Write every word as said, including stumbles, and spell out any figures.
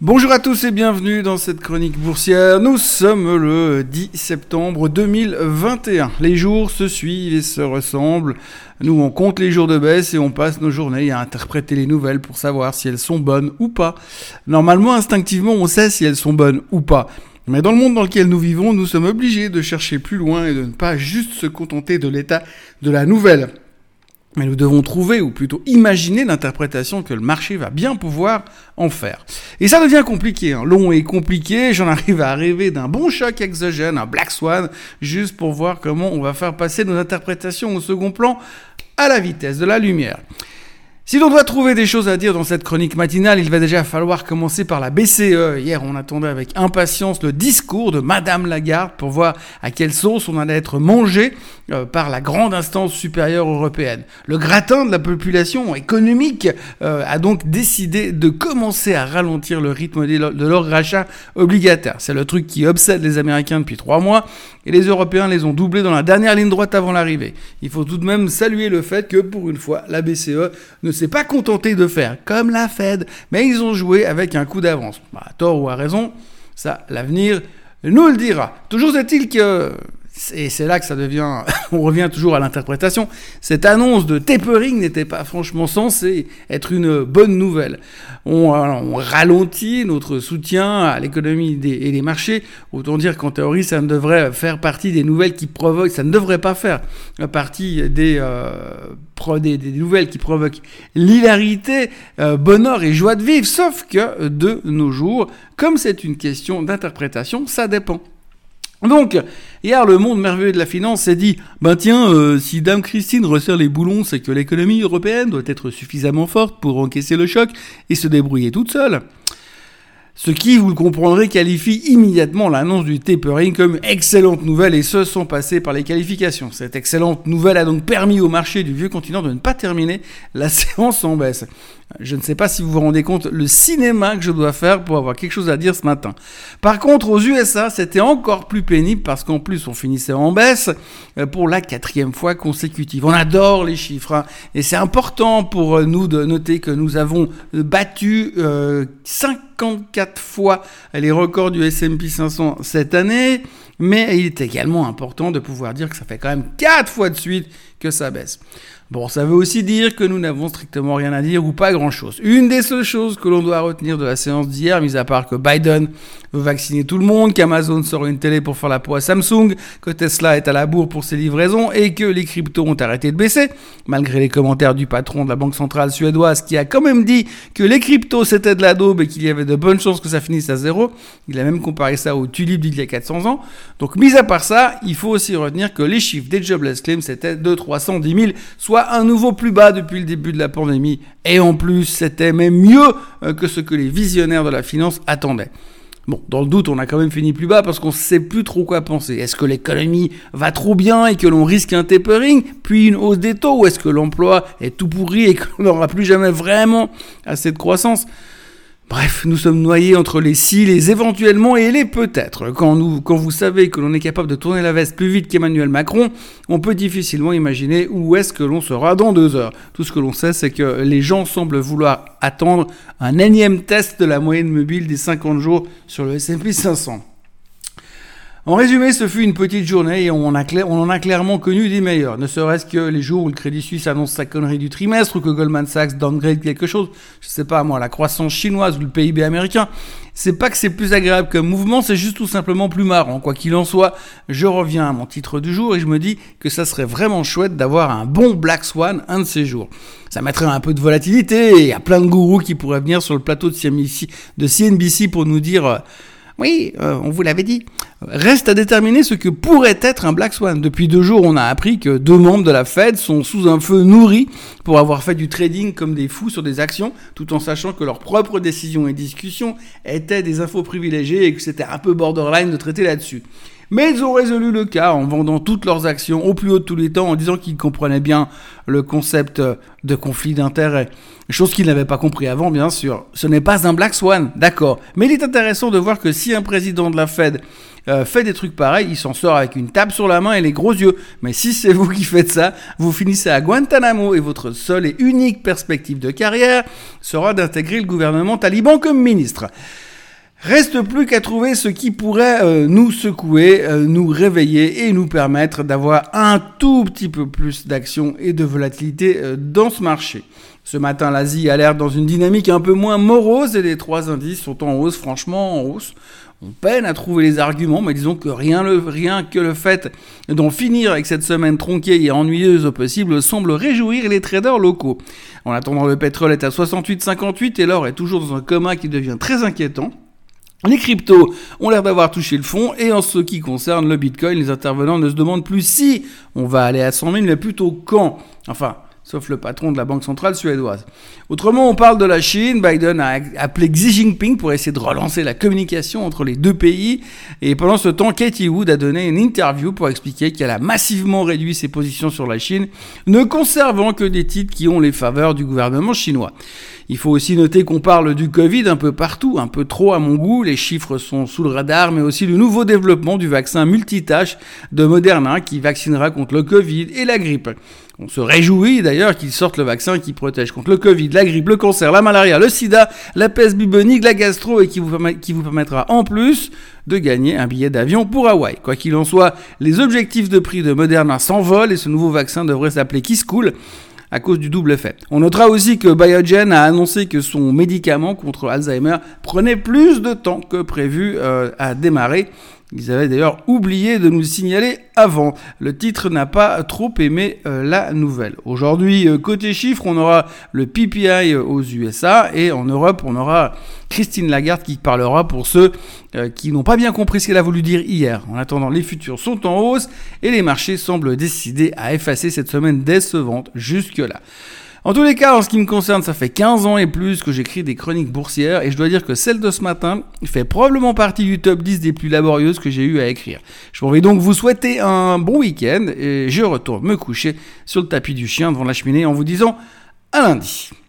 Bonjour à tous et bienvenue dans cette chronique boursière. Nous sommes le dix septembre deux mille vingt et un. Les jours se suivent et se ressemblent. Nous, on compte les jours de baisse et on passe nos journées à interpréter les nouvelles pour savoir si elles sont bonnes ou pas. Normalement, instinctivement, on sait si elles sont bonnes ou pas. Mais dans le monde dans lequel nous vivons, nous sommes obligés de chercher plus loin et de ne pas juste se contenter de l'état de la nouvelle. Mais nous devons trouver, ou plutôt imaginer l'interprétation que le marché va bien pouvoir en faire. Et ça devient compliqué, hein. long et compliqué. J'en arrive à rêver d'un bon choc exogène, un Black Swan, juste pour voir comment on va faire passer nos interprétations au second plan à la vitesse de la lumière. Si l'on doit trouver des choses à dire dans cette chronique matinale, il va déjà falloir commencer par la B C E. Hier, on attendait avec impatience le discours de Madame Lagarde pour voir à quelle sauce on allait être mangé euh, par la grande instance supérieure européenne. Le gratin de la population économique euh, a donc décidé de commencer à ralentir le rythme de leur rachat obligataire. C'est le truc qui obsède les Américains depuis trois mois et les Européens les ont doublés dans la dernière ligne droite avant l'arrivée. Il faut tout de même saluer le fait que, pour une fois, la B C E ne s'est pas contenté de faire comme la Fed, mais ils ont joué avec un coup d'avance. Bah, à tort ou à raison, ça, l'avenir nous le dira. Toujours est-il que, et c'est là que ça devient, on revient toujours à l'interprétation, cette annonce de tapering n'était pas franchement censée être une bonne nouvelle. On, on ralentit notre soutien à l'économie des, et des marchés, autant dire qu'en théorie, ça ne devrait faire partie des nouvelles qui provoquent, ça ne devrait pas faire partie des, euh, pro, des, des nouvelles qui provoquent l'hilarité, euh, bonheur et joie de vivre, sauf que de nos jours, comme c'est une question d'interprétation, ça dépend. Donc, hier, le monde merveilleux de la finance s'est dit « Ben tiens, euh, si Dame Christine resserre les boulons, c'est que l'économie européenne doit être suffisamment forte pour encaisser le choc et se débrouiller toute seule. » Ce qui, vous le comprendrez, qualifie immédiatement l'annonce du tapering comme excellente nouvelle, et ce, sans passer par les qualifications. Cette excellente nouvelle a donc permis au marché du vieux continent de ne pas terminer la séance en baisse. Je ne sais pas si vous vous rendez compte le cinéma que je dois faire pour avoir quelque chose à dire ce matin. Par contre, aux U S A, c'était encore plus pénible parce qu'en plus, on finissait en baisse pour la quatrième fois consécutive. On adore les chiffres, hein, et c'est important pour nous de noter que nous avons battu euh, cinquante-quatre fois les records du S and P cinq cents cette année, mais il est également important de pouvoir dire que ça fait quand même quatre fois de suite que ça baisse. Bon, ça veut aussi dire que nous n'avons strictement rien à dire ou pas grand-chose. Une des seules choses que l'on doit retenir de la séance d'hier, mis à part que Biden veut vacciner tout le monde, qu'Amazon sort une télé pour faire la peau à Samsung, que Tesla est à la bourre pour ses livraisons et que les cryptos ont arrêté de baisser, malgré les commentaires du patron de la banque centrale suédoise qui a quand même dit que les cryptos c'était de la daube et qu'il y avait de bonnes chances que ça finisse à zéro. Il a même comparé ça aux tulipes d'il y a quatre cents ans. Donc, mis à part ça, il faut aussi retenir que les chiffres des jobless claims c'était de trois cent dix mille, soit un nouveau plus bas depuis le début de la pandémie. Et en plus, c'était même mieux que ce que les visionnaires de la finance attendaient. Bon, dans le doute, on a quand même fini plus bas parce qu'on ne sait plus trop quoi penser. Est-ce que l'économie va trop bien et que l'on risque un tapering, puis une hausse des taux, ou est-ce que l'emploi est tout pourri et qu'on n'aura plus jamais vraiment assez de croissance ? Bref, nous sommes noyés entre les si, les éventuellement et les peut-être. Quand, nous, quand vous savez que l'on est capable de tourner la veste plus vite qu'Emmanuel Macron, on peut difficilement imaginer où est-ce que l'on sera dans deux heures. Tout ce que l'on sait, c'est que les gens semblent vouloir attendre un énième test de la moyenne mobile des cinquante jours sur le S and P cinq cents. En résumé, ce fut une petite journée et on en, a cla- on en a clairement connu des meilleurs. Ne serait-ce que les jours où le Crédit Suisse annonce sa connerie du trimestre ou que Goldman Sachs downgrade quelque chose. Je sais pas moi, la croissance chinoise ou le P I B américain. C'est pas que c'est plus agréable comme mouvement, c'est juste tout simplement plus marrant. Quoi qu'il en soit, je reviens à mon titre du jour et je me dis que ça serait vraiment chouette d'avoir un bon Black Swan un de ces jours. Ça mettrait un peu de volatilité et il y a plein de gourous qui pourraient venir sur le plateau de C N B C pour nous dire... Euh, Oui, euh, on vous l'avait dit. Reste à déterminer ce que pourrait être un Black Swan. Depuis deux jours, on a appris que deux membres de la Fed sont sous un feu nourri pour avoir fait du trading comme des fous sur des actions, tout en sachant que leurs propres décisions et discussions étaient des infos privilégiées et que c'était un peu borderline de traiter là-dessus. Mais ils ont résolu le cas en vendant toutes leurs actions au plus haut de tous les temps, en disant qu'ils comprenaient bien le concept de conflit d'intérêts. Chose qu'ils n'avaient pas compris avant, bien sûr. Ce n'est pas un Black Swan, d'accord. Mais il est intéressant de voir que si un président de la Fed euh, fait des trucs pareils, il s'en sort avec une table sur la main et les gros yeux. Mais si c'est vous qui faites ça, vous finissez à Guantanamo et votre seule et unique perspective de carrière sera d'intégrer le gouvernement taliban comme ministre. Reste plus qu'à trouver ce qui pourrait euh, nous secouer, euh, nous réveiller et nous permettre d'avoir un tout petit peu plus d'action et de volatilité euh, dans ce marché. Ce matin, l'Asie a l'air dans une dynamique un peu moins morose et les trois indices sont en hausse, franchement en hausse. On peine à trouver les arguments, mais disons que rien, le, rien que le fait d'en finir avec cette semaine tronquée et ennuyeuse au possible semble réjouir les traders locaux. En attendant, le pétrole est à soixante-huit virgule cinquante-huit et l'or est toujours dans un coma qui devient très inquiétant. Les cryptos ont l'air d'avoir touché le fond et en ce qui concerne le Bitcoin, les intervenants ne se demandent plus si on va aller à cent mille, mais plutôt quand. Enfin, sauf le patron de la banque centrale suédoise. Autrement, on parle de la Chine. Biden a appelé Xi Jinping pour essayer de relancer la communication entre les deux pays. Et pendant ce temps, Katie Wood a donné une interview pour expliquer qu'elle a massivement réduit ses positions sur la Chine, ne conservant que des titres qui ont les faveurs du gouvernement chinois. Il faut aussi noter qu'on parle du Covid un peu partout, un peu trop à mon goût. Les chiffres sont sous le radar, mais aussi le nouveau développement du vaccin multitâche de Moderna qui vaccinera contre le Covid et la grippe. On se réjouit d'ailleurs qu'ils sortent le vaccin qui protège contre le Covid, la grippe, le cancer, la malaria, le sida, la peste bubonique, la gastro et qui vous, permet, qui vous permettra en plus de gagner un billet d'avion pour Hawaï. Quoi qu'il en soit, les objectifs de prix de Moderna s'envolent et ce nouveau vaccin devrait s'appeler KissCool à cause du double effet. On notera aussi que Biogen a annoncé que son médicament contre Alzheimer prenait plus de temps que prévu euh, à démarrer. Ils avaient d'ailleurs oublié de nous le signaler avant. Le titre n'a pas trop aimé euh, la nouvelle. Aujourd'hui, euh, côté chiffres, on aura le P P I aux U S A et en Europe, on aura Christine Lagarde qui parlera pour ceux euh, qui n'ont pas bien compris ce qu'elle a voulu dire hier. En attendant, les futurs sont en hausse et les marchés semblent décidés à effacer cette semaine décevante jusque-là. En tous les cas, en ce qui me concerne, ça fait quinze ans et plus que j'écris des chroniques boursières et je dois dire que celle de ce matin fait probablement partie du top dix des plus laborieuses que j'ai eu à écrire. Je vais donc vous souhaiter un bon week-end et je retourne me coucher sur le tapis du chien devant la cheminée en vous disant à lundi.